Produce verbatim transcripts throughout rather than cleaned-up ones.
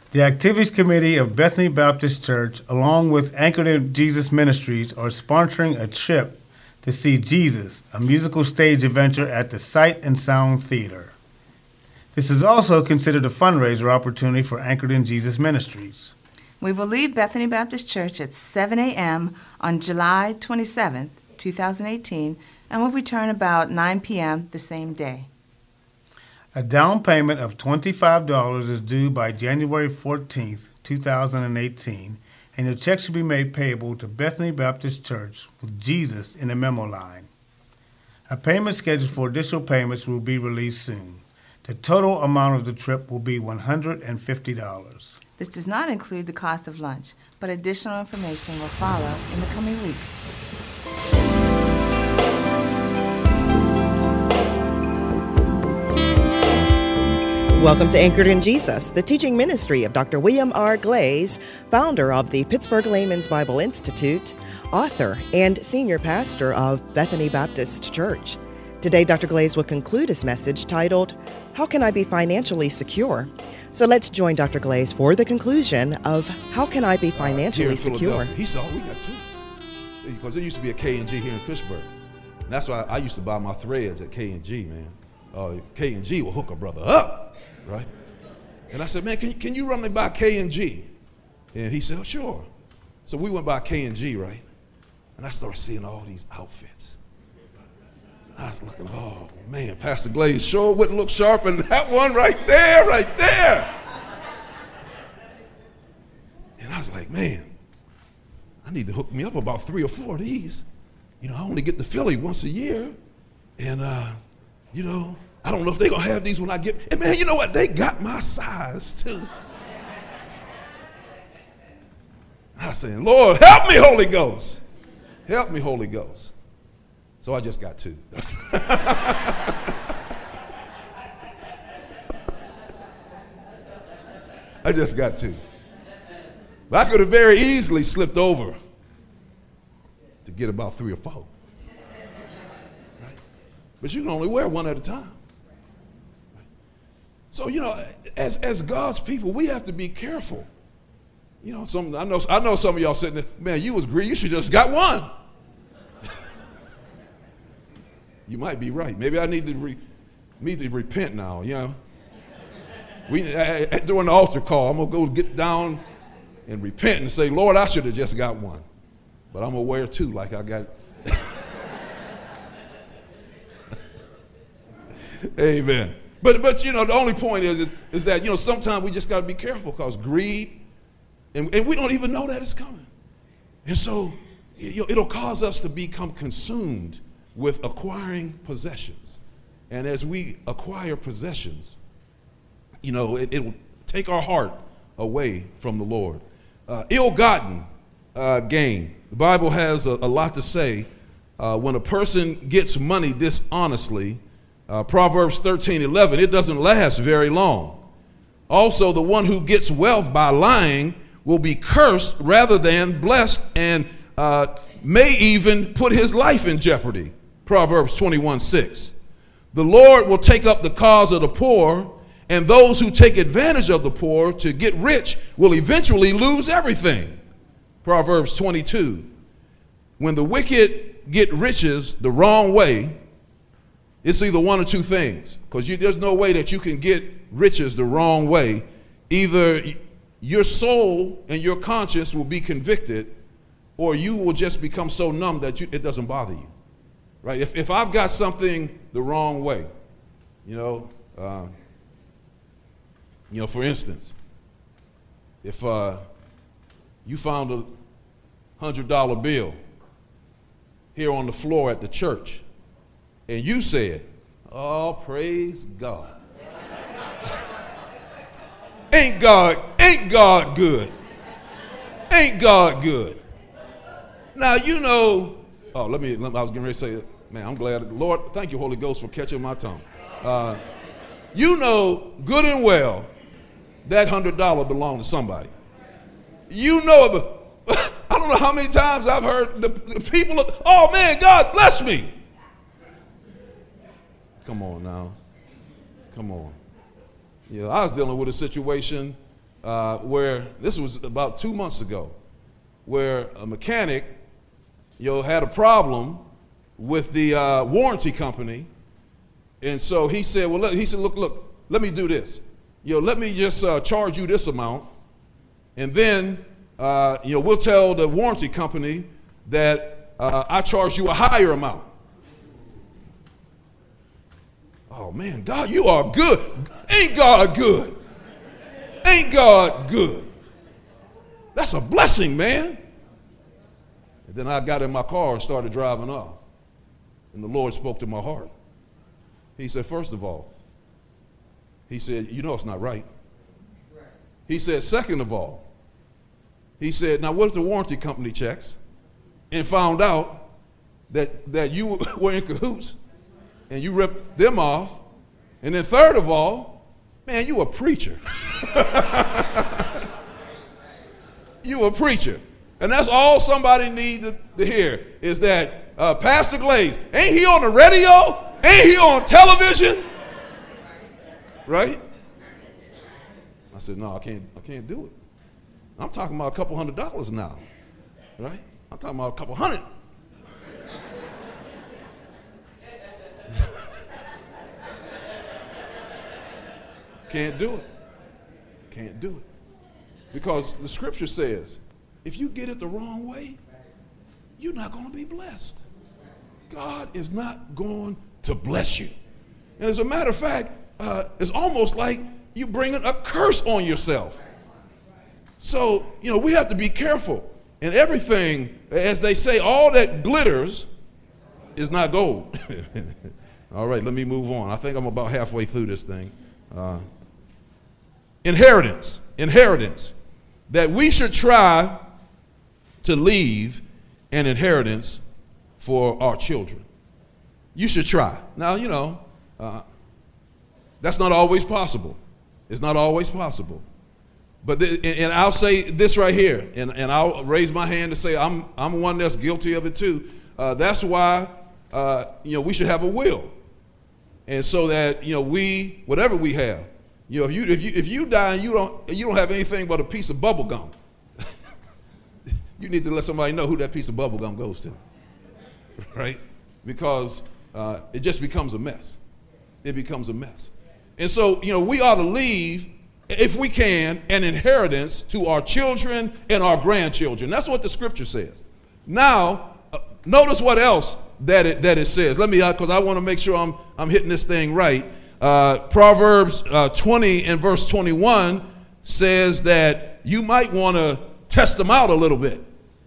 The Activities Committee of Bethany Baptist Church, along with Anchored in Jesus Ministries, are sponsoring a trip to see Jesus, a musical stage adventure at the Sight and Sound Theater. This is also considered a fundraiser opportunity for Anchored in Jesus Ministries. We will leave Bethany Baptist Church at seven a.m. on July twenty-seventh, twenty eighteen, and will return about nine p.m. the same day. A down payment of twenty-five dollars is due by January fourteenth, twenty eighteen, and your check should be made payable to Bethany Baptist Church with Jesus in the memo line. A payment schedule for additional payments will be released soon. The total amount of the trip will be one hundred fifty dollars. This does not include the cost of lunch, but additional information will follow in the coming weeks. Welcome to Anchored in Jesus, the teaching ministry of Doctor William R. Glaze, founder of the Pittsburgh Layman's Bible Institute, author, and senior pastor of Bethany Baptist Church. Today, Doctor Glaze will conclude his message titled, How Can I Be Financially Secure? So let's join Doctor Glaze for the conclusion of How Can I Be Financially Secure? He said, oh, we got two. Because there used to be a K and G here in Pittsburgh. And that's why I used to buy my threads at K and G, man. Uh, K and G will hook a brother up, right? And I said, man, can, can you run me by K and G? And he said, oh, sure. So we went by K and G, right? And I started seeing all these outfits. I was looking, oh, man, Pastor Glaze sure wouldn't look sharp in that one right there, right there. And I was like, man, I need to hook me up about three or four of these. You know, I only get to Philly once a year. And, uh, you know, I don't know if they're going to have these when I get, and man, you know what? They got my size, too. I was saying, Lord, help me, Holy Ghost. Help me, Holy Ghost. So I just got two. I just got two. But I could have very easily slipped over to get about three or four. Right? But you can only wear one at a time. Right? So, you know, as, as God's people, we have to be careful. You know, some I know I know some of y'all sitting there, man, you was greedy, you should just got one. You might be right. Maybe I need to re, need to repent now, you know. We uh, during the altar call, I'm gonna go get down and repent and say, Lord, I should have just got one. But I'm gonna wear two like I got. Amen. But but you know, the only point is, is is that, you know, sometimes we just gotta be careful because greed, and, and we don't even know that it's coming. And so you know, it'll cause us to become consumed with acquiring possessions. And as we acquire possessions, you know, it, it will take our heart away from the Lord. Uh, ill-gotten uh, gain. The Bible has a, a lot to say. Uh, when a person gets money dishonestly, uh, Proverbs thirteen eleven, it doesn't last very long. Also, the one who gets wealth by lying will be cursed rather than blessed, and uh, may even put his life in jeopardy. Proverbs twenty-one six. The Lord will take up the cause of the poor, and those who take advantage of the poor to get rich will eventually lose everything. Proverbs twenty-two. When the wicked get riches the wrong way, it's either one or two things, because there's no way that you can get riches the wrong way. Either your soul and your conscience will be convicted, or you will just become so numb that you, it doesn't bother you. Right? If, if I've got something the wrong way, you know, uh, you know, for instance, if uh, you found a hundred dollar bill here on the floor at the church, and you said, "Oh, praise God." Ain't God, ain't God good? Ain't God good? Now, you know, oh, let me, let me I was getting ready to say it. Man, I'm glad. Lord, thank you, Holy Ghost, for catching my tongue. Uh, you know good and well that hundred dollar belonged to somebody. You know it, but I don't know how many times I've heard the, the people, of, oh man, God bless me. Come on now. Come on. Yeah, I was dealing with a situation uh, where this was about two months ago, where a mechanic, you know, had a problem with the uh, warranty company, and so he said, well, look, he said, look, look, let me do this. You know, let me just uh, charge you this amount, and then, uh, you know, we'll tell the warranty company that uh, I charge you a higher amount. Oh man, God, you are good. Ain't God good? Ain't God good? That's a blessing, man. And then I got in my car and started driving off. And the Lord spoke to my heart. He said, first of all, he said, you know it's not right. He said, second of all, he said, now what if the warranty company checks and found out that, that you were in cahoots and you ripped them off? And then third of all, man, you a preacher. You a preacher. And that's all somebody needs to, to hear is that uh, Pastor Glaze, ain't he on the radio? Ain't he on television? Right? I said, no, I can't, I can't do it. I'm talking about a couple hundred dollars now. Right? I'm talking about a couple hundred. Can't do it. Can't do it. Because the scripture says, if you get it the wrong way, you're not going to be blessed. God is not going to bless you. And as a matter of fact, uh, it's almost like you bringing a curse on yourself. So, you know, we have to be careful. And everything, as they say, all that glitters is not gold. All right, let me move on. I think I'm about halfway through this thing. Uh, inheritance, inheritance. That we should try to leave an inheritance for our children. You should try. Now, you know, uh, that's not always possible. It's not always possible. But, th- and I'll say this right here, and, and I'll raise my hand to say I'm, I'm one that's guilty of it too. Uh, that's why, uh, you know, we should have a will. And so that, you know, we, whatever we have, you know, if you, if you, if you die and you don't, you don't have anything but a piece of bubble gum, you need to let somebody know who that piece of bubble gum goes to, right? Because uh, it just becomes a mess. It becomes a mess. And so, you know, we ought to leave, if we can, an inheritance to our children and our grandchildren. That's what the scripture says. Now, uh, notice what else that it, that it says. Let me, because uh, I want to make sure I'm, I'm hitting this thing right. Uh, Proverbs uh, twenty and verse twenty-one says that you might want to test them out a little bit.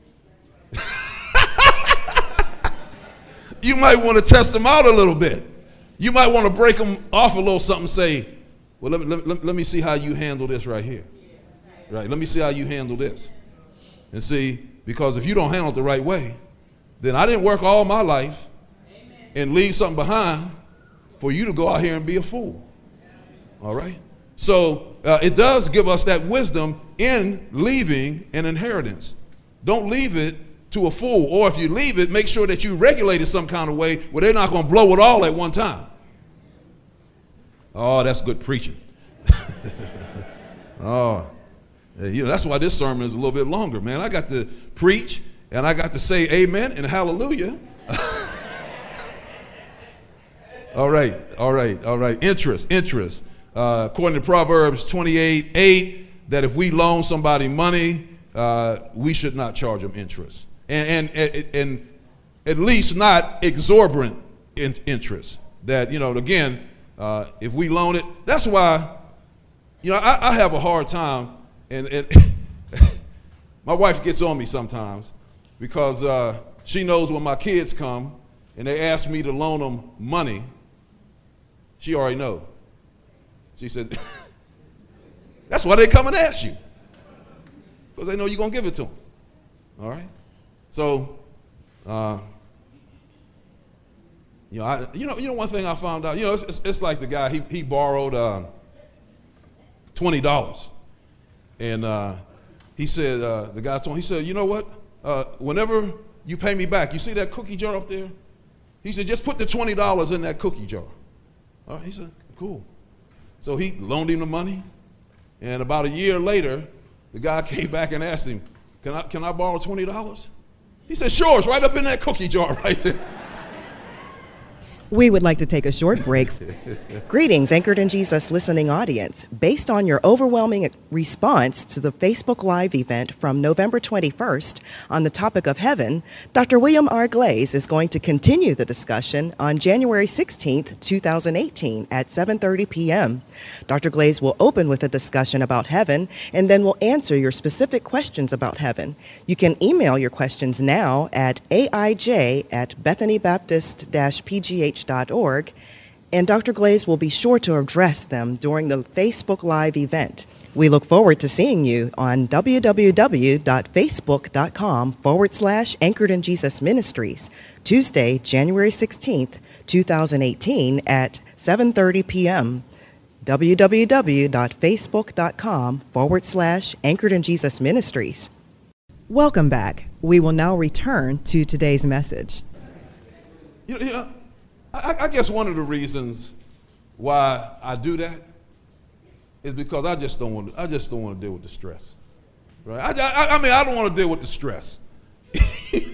You might want to test them out a little bit. You might want to break them off a little something, say, well, let me, let, let, let me see how you handle this right here. Right, let me see how you handle this. And see, because if you don't handle it the right way, then I didn't work all my life and leave something behind for you to go out here and be a fool. All right? So uh, it does give us that wisdom in leaving an inheritance. Don't leave it to a fool. Or if you leave it, make sure that you regulate it some kind of way where they're not going to blow it all at one time. Oh, that's good preaching. Oh, you know, that's why this sermon is a little bit longer, man. I got to preach and I got to say amen and hallelujah. All right, all right, all right. Interest, interest. Uh, according to Proverbs twenty-eight eight, that if we loan somebody money, uh, we should not charge them interest. And, and, and at least not exorbitant in, interest. That, you know, again, uh, if we loan it, that's why, you know, I, I have a hard time, and, and my wife gets on me sometimes because uh, she knows when my kids come and they ask me to loan them money, she already knows. She said, that's why they come and ask you, because they know you're going to give it to them. All right? So, uh, you know, I, you know, you know, one thing I found out, you know, it's, it's, it's like the guy, he, he borrowed uh, twenty dollars. And uh, he said, uh, the guy told him, he said, you know what, uh, whenever you pay me back, you see that cookie jar up there? He said, just put the twenty dollars in that cookie jar. All right, he said, cool. So he loaned him the money, And about a year later, the guy came back and asked him, can I, can I borrow twenty dollars? He said, sure, it's right up in that cookie jar right there. We would like to take a short break. Greetings, Anchored in Jesus listening audience. Based on your overwhelming response to the Facebook Live event from November twenty-first on the topic of heaven, Doctor William R. Glaze is going to continue the discussion on January sixteenth, two thousand eighteen at seven thirty p.m. Doctor Glaze will open with a discussion about heaven and then will answer your specific questions about heaven. You can email your questions now at A I J at bethany baptist dash p g h dot org, and Doctor Glaze will be sure to address them during the Facebook Live event. We look forward to seeing you on www.facebook.com forward slash Anchored in Jesus Ministries, Tuesday, January sixteenth, two thousand eighteen at seven thirty p.m. www.facebook.com forward slash Anchored in Jesus Ministries. Welcome back. We will now return to today's message. You know, you know I, I guess one of the reasons why I do that is because I just don't want to, I just don't want to deal with the stress, right? I, I, I mean, I don't want to deal with the stress. You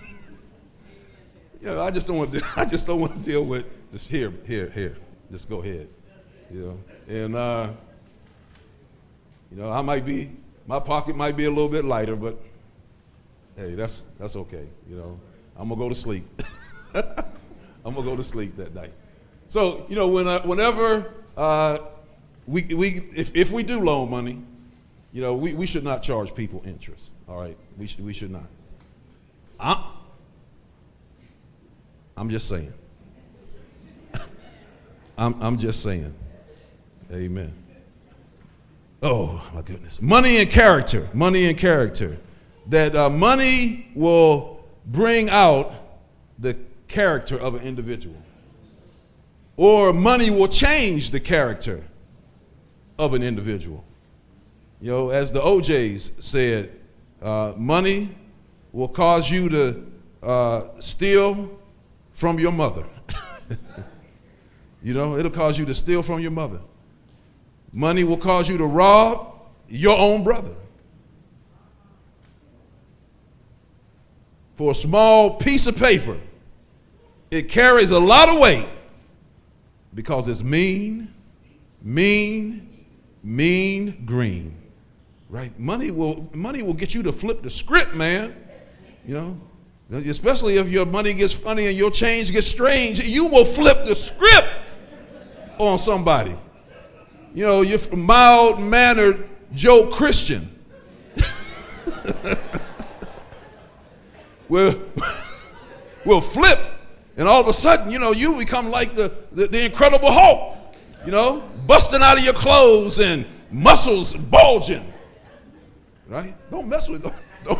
know, I just don't want to. I just don't want to deal with this. Here, here, here. Just go ahead. You know, and uh, you know, I might be, my pocket might be a little bit lighter, but hey, that's that's okay. You know, I'm gonna go to sleep. I'm gonna go to sleep that night. So, you know, when I, whenever uh, we, we if, if we do loan money, you know, we, we should not charge people interest. All right, we should we should not. I'm, I'm just saying. I'm I'm just saying. Amen. Oh my goodness, money and character, money and character. That uh, money will bring out the character of an individual, or money will change the character of an individual. You know, as the O Js said, uh, money will cause you to uh, steal from your mother. You know, it'll cause you to steal from your mother. Money will cause you to rob your own brother. For a small piece of paper, it carries a lot of weight because it's mean, mean, mean green, right? Money will, money will get you to flip the script, man. You know, especially if your money gets funny and your change gets strange, you will flip the script on somebody. You know, you're mild-mannered Joe Christian. will will flip. And all of a sudden, you know, you become like the, the, the Incredible Hulk, you know, busting out of your clothes and muscles bulging, right? Don't mess with, don't, don't,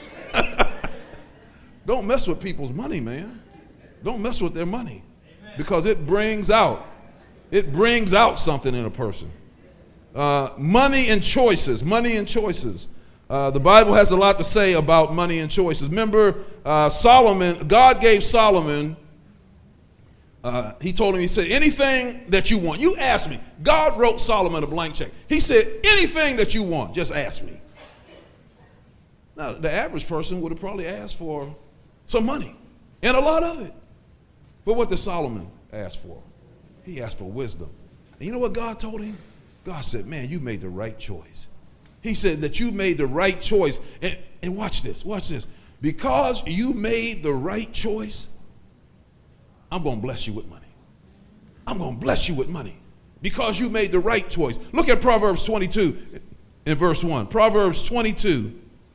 don't mess with people's money, man. Don't mess with their money, because it brings out, it brings out something in a person. Uh, money and choices, money and choices. Uh, the Bible has a lot to say about money and choices. Remember, uh, Solomon, God gave Solomon, uh, he told him, he said, anything that you want, you ask me. God wrote Solomon a blank check. He said, anything that you want, just ask me. Now, the average person would have probably asked for some money, and a lot of it. But what did Solomon ask for? He asked for wisdom. And you know what God told him? God said, man, you made the right choice. He said that you made the right choice. And, and watch this, watch this. Because you made the right choice, I'm going to bless you with money. I'm going to bless you with money because you made the right choice. Look at Proverbs twenty-two in verse one. Proverbs twenty-two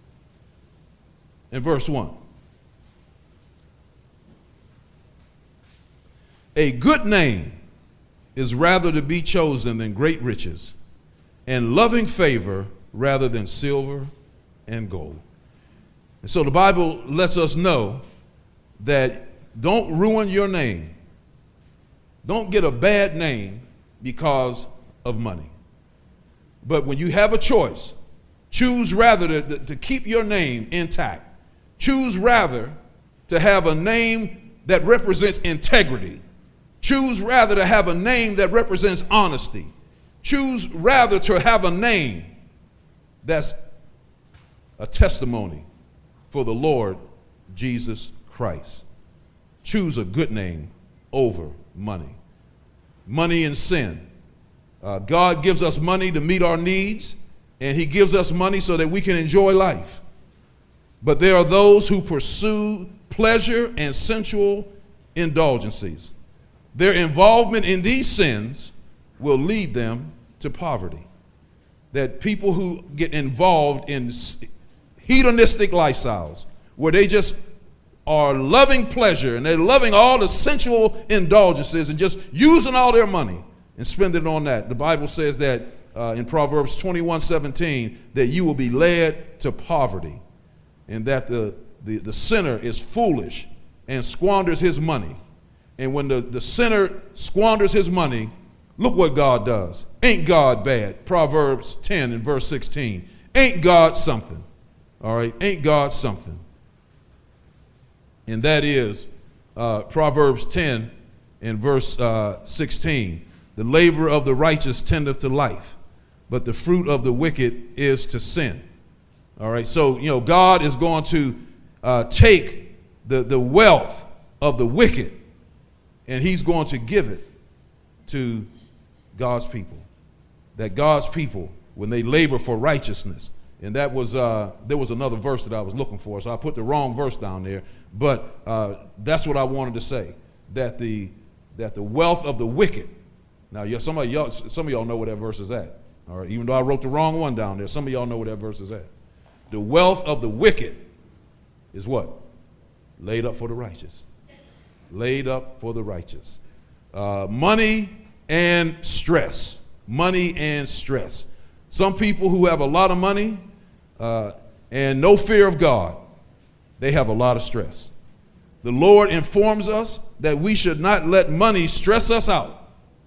in verse one. A good name is rather to be chosen than great riches, and loving favor rather than silver and gold. And so the Bible lets us know that don't ruin your name. Don't get a bad name because of money. But when you have a choice, choose rather to, to, to keep your name intact. Choose rather to have a name that represents integrity. Choose rather to have a name that represents honesty. Choose rather to have a name that's a testimony for the Lord Jesus Christ. Choose a good name over money. Money and sin. Uh, God gives us money to meet our needs, and he gives us money so that we can enjoy life. But there are those who pursue pleasure and sensual indulgences. Their involvement in these sins will lead them to poverty. That people who get involved in hedonistic lifestyles, where they just are loving pleasure and they're loving all the sensual indulgences and just using all their money and spending it on that. The Bible says that uh, in Proverbs twenty-one seventeen, that you will be led to poverty, and that the, the, the sinner is foolish and squanders his money. And when the, the sinner squanders his money, look what God does. Ain't God bad? Proverbs ten and verse sixteen. Ain't God something? All right, ain't God something? And that is uh, Proverbs ten and verse uh, sixteen. The labor of the righteous tendeth to life, but the fruit of the wicked is to sin. All right, so, you know, God is going to uh, take the, the wealth of the wicked, and he's going to give it to God's people. That God's people, when they labor for righteousness, and that was, uh, there was another verse that I was looking for, so I put the wrong verse down there, but uh, that's what I wanted to say, that the, that the wealth of the wicked. Now, some of y'all, some of y'all know where that verse is at. All right, even though I wrote the wrong one down there, some of y'all know where that verse is at. The wealth of the wicked is what? Laid up for the righteous. Laid up for the righteous. Uh, money and stress. Money and stress. Some people who have a lot of money uh, and no fear of God, they have a lot of stress. The Lord informs us that we should not let money stress us out.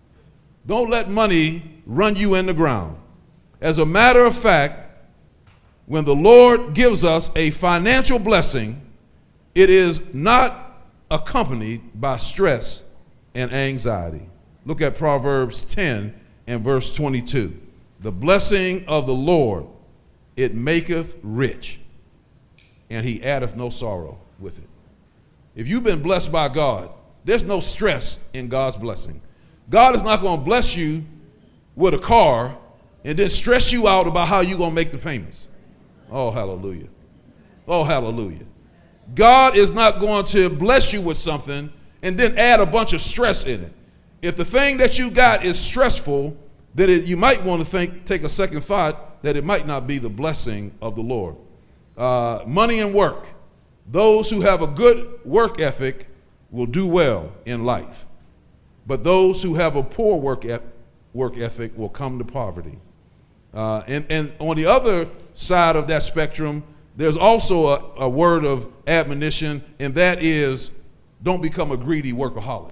Don't let money run you in the ground. As a matter of fact, when the Lord gives us a financial blessing, it is not accompanied by stress and anxiety. Look at Proverbs ten and verse twenty-two. The blessing of the Lord, it maketh rich, and he addeth no sorrow with it. If you've been blessed by God, there's no stress in God's blessing. God is not going to bless you with a car and then stress you out about how you're going to make the payments. Oh, hallelujah. Oh, hallelujah. God is not going to bless you with something and then add a bunch of stress in it. If the thing that you got is stressful, then it, you might want to think, take a second thought that it might not be the blessing of the Lord. Uh, money and work. Those who have a good work ethic will do well in life. But those who have a poor work, e- work ethic will come to poverty. Uh, and, and on the other side of that spectrum, there's also a, a word of admonition, and that is, don't become a greedy workaholic.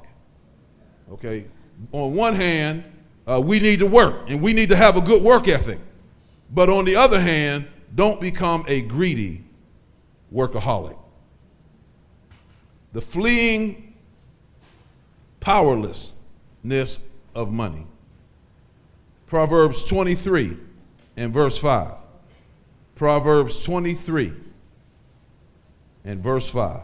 Okay? On one hand, uh, we need to work, and we need to have a good work ethic. But on the other hand, don't become a greedy workaholic. The fleeing powerlessness of money. Proverbs twenty-three and verse five. Proverbs twenty-three and verse five.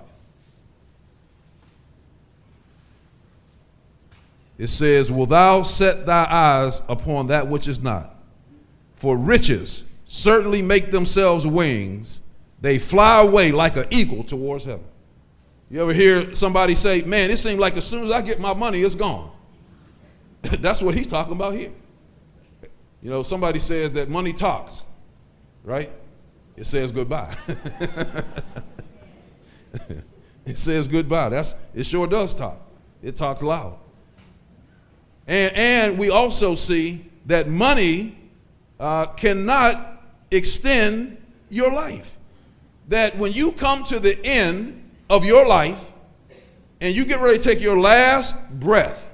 It says, "Wilt thou set thy eyes upon that which is not? For riches certainly make themselves wings. They fly away like an eagle towards heaven." You ever hear somebody say, man, it seems like as soon as I get my money, it's gone. That's what he's talking about here. You know, somebody says that money talks, right? It says goodbye. It says goodbye. That's, it sure does talk. It talks loud. And, and we also see that money uh, cannot extend your life. That when you come to the end of your life and you get ready to take your last breath,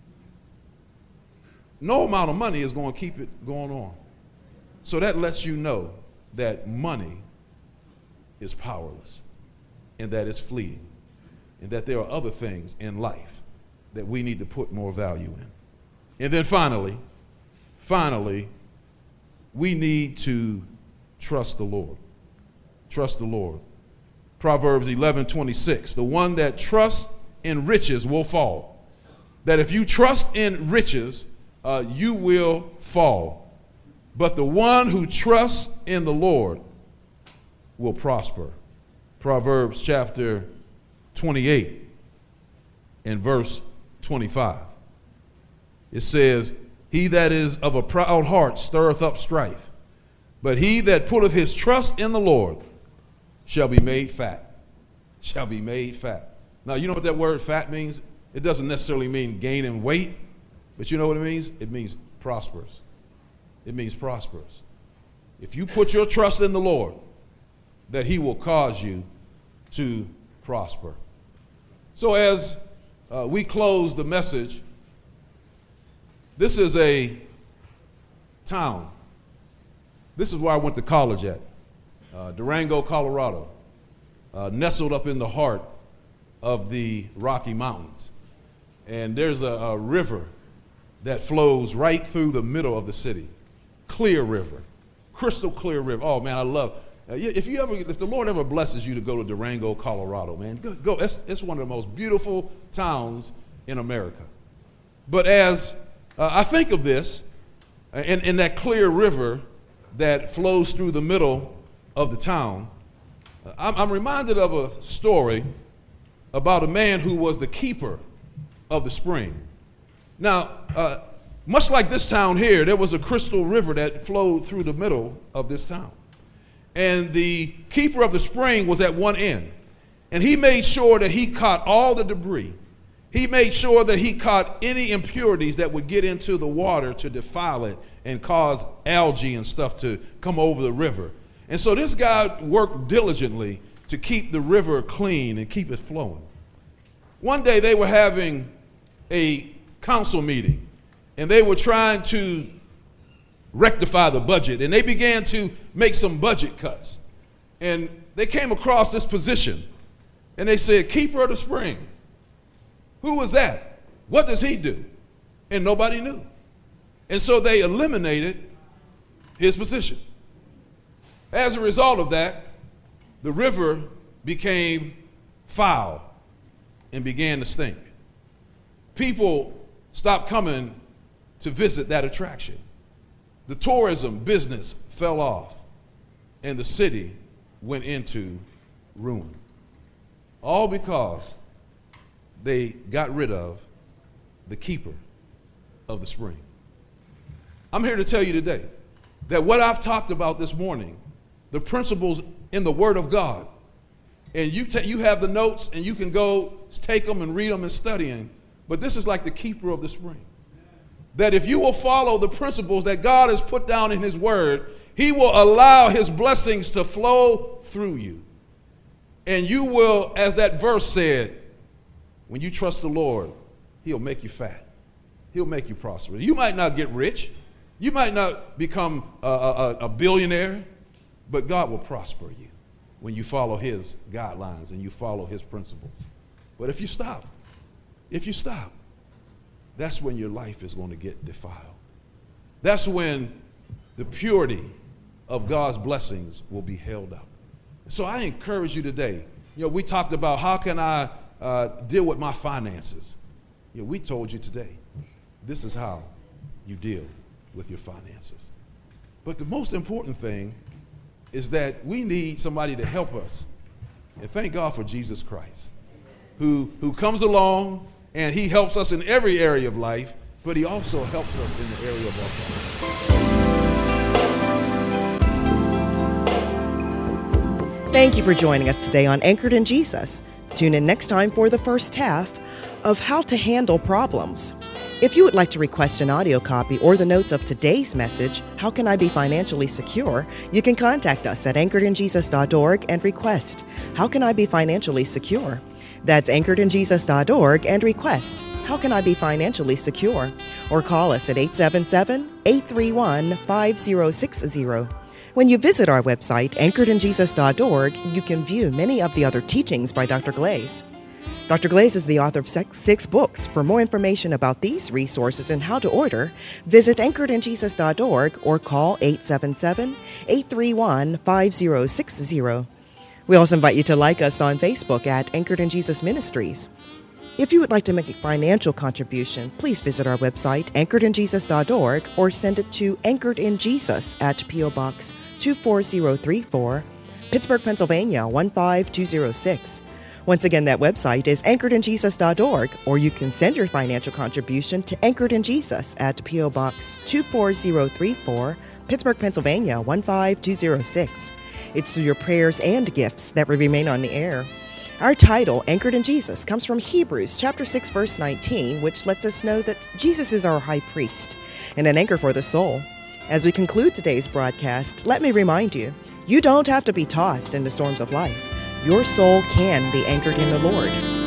no amount of money is going to keep it going on. So that lets you know that money is powerless and that it's fleeting and that there are other things in life that we need to put more value in. And then finally, finally, we need to trust the Lord. Trust the Lord. Proverbs eleven twenty-six, the one that trusts in riches will fall. That if you trust in riches, uh, you will fall. But the one who trusts in the Lord will prosper. Proverbs chapter twenty-eight and verse twenty-five. It says, he that is of a proud heart stirreth up strife, but he that putteth his trust in the Lord shall be made fat. Shall be made fat. Now, you know what that word fat means? It doesn't necessarily mean gaining weight, but you know what it means? It means prosperous. It means prosperous. If you put your trust in the Lord, that he will cause you to prosper. So as uh, we close the message, this is a town. This is where I went to college at, uh, Durango, Colorado, uh, nestled up in the heart of the Rocky Mountains. And there's a, a river that flows right through the middle of the city. Clear river, crystal clear river. Oh man, I love uh, if you ever, if the Lord ever blesses you to go to Durango, Colorado, man, go. go. It's, it's one of the most beautiful towns in America. But as uh, I think of this, uh, in, in that clear river that flows through the middle of the town, uh, I'm, I'm reminded of a story about a man who was the keeper of the spring. Now, uh, much like this town here, there was a crystal river that flowed through the middle of this town. And the keeper of the spring was at one end. And he made sure that he caught all the debris. He made sure that he caught any impurities that would get into the water to defile it and cause algae and stuff to come over the river. And so this guy worked diligently to keep the river clean and keep it flowing. One day they were having a council meeting, and they were trying to rectify the budget, and they began to make some budget cuts. And they came across this position, and they said, keeper of the spring. Who was that? What does he do? And nobody knew. And so they eliminated his position. As a result of that, the river became foul and began to stink. People stopped coming to visit that attraction. The tourism business fell off, and the city went into ruin. All because they got rid of the keeper of the spring. I'm here to tell you today that what I've talked about this morning, the principles in the Word of God, and you, ta- you have the notes and you can go take them and read them and study them, but this is like the keeper of the spring. That if you will follow the principles that God has put down in His Word, He will allow His blessings to flow through you. And you will, as that verse said, when you trust the Lord, He'll make you fat. He'll make you prosperous. You might not get rich. You might not become a, a, a billionaire, but God will prosper you when you follow His guidelines and you follow His principles. But if you stop, if you stop, that's when your life is going to get defiled. That's when the purity of God's blessings will be held up. So I encourage you today. You know, we talked about how can I uh, deal with my finances. You know, we told you today, this is how you deal with your finances. But the most important thing is that we need somebody to help us. And thank God for Jesus Christ, who, who comes along and He helps us in every area of life, but He also helps us in the area of our finances. Thank you for joining us today on Anchored in Jesus. Tune in next time for the first half of How to Handle Problems. If you would like to request an audio copy or the notes of today's message, How Can I Be Financially Secure?, you can contact us at anchored in jesus dot org and request, How Can I Be Financially Secure? That's anchored in jesus dot org and request, How Can I Be Financially Secure? Or call us at eight seven seven, eight three one, five zero six zero. When you visit our website, anchored in jesus dot org, you can view many of the other teachings by Doctor Glaze. Doctor Glaze is the author of six books. For more information about these resources and how to order, visit anchored in jesus dot org or call eight seven seven, eight three one, five zero six zero. We also invite you to like us on Facebook at Anchored in Jesus Ministries. If you would like to make a financial contribution, please visit our website, anchored in jesus dot org, or send it to Anchored in Jesus at P O Box two four zero three four, Pittsburgh, Pennsylvania one five two zero six. Once again, that website is anchored in jesus dot org, or you can send your financial contribution to Anchored in Jesus at P O Box two four zero three four, Pittsburgh, Pennsylvania one five two zero six. It's through your prayers and gifts that we remain on the air. Our title, Anchored in Jesus, comes from Hebrews chapter six, verse nineteen, which lets us know that Jesus is our high priest and an anchor for the soul. As we conclude today's broadcast, let me remind you, you don't have to be tossed in the storms of life. Your soul can be anchored in the Lord.